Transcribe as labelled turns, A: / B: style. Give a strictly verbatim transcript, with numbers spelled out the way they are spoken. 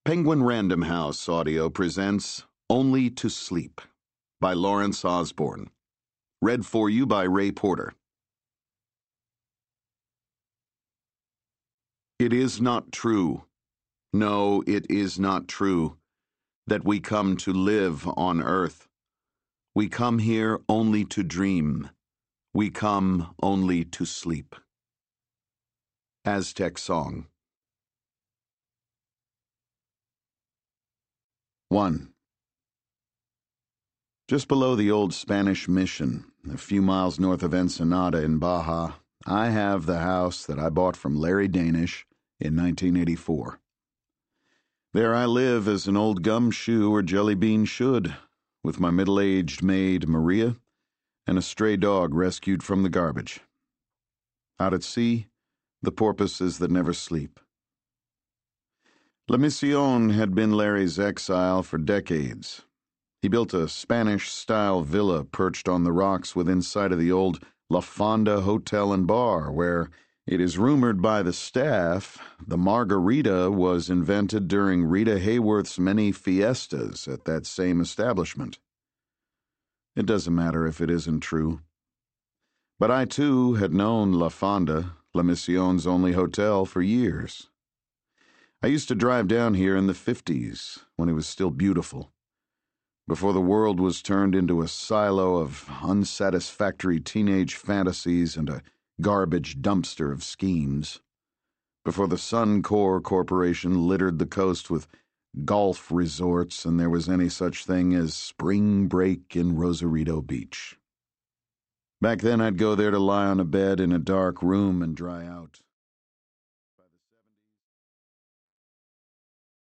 A: Penguin Random House Audio presents Only to Sleep by Lawrence Osborne. Read for you by Ray Porter. It is not true, no, it is not true, that we come to live on earth. We come here only to dream. We come only to sleep. Aztec Song. one. Just below the old Spanish mission, a few miles north of Ensenada in Baja, I have the house that I bought from Larry Danish in nineteen eighty-four. There I live as an old gumshoe or jelly bean should, with my middle-aged maid Maria and a stray dog rescued from the garbage. Out at sea, the porpoises that never sleep. La Misión had been Larry's exile for decades. He built a Spanish-style villa perched on the rocks within sight of the old La Fonda Hotel and Bar, where, it is rumored by the staff, the margarita was invented during Rita Hayworth's many fiestas at that same establishment. It doesn't matter if it isn't true. But I, too, had known La Fonda, La Misión's only hotel, for years. I used to drive down here in the fifties, when it was still beautiful, before the world was turned into a silo of unsatisfactory teenage fantasies and a garbage dumpster of schemes, before the Suncor Corporation littered the coast with golf resorts and there was any such thing as spring break in Rosarito Beach. Back then I'd go there to lie on a bed in a dark room and dry out.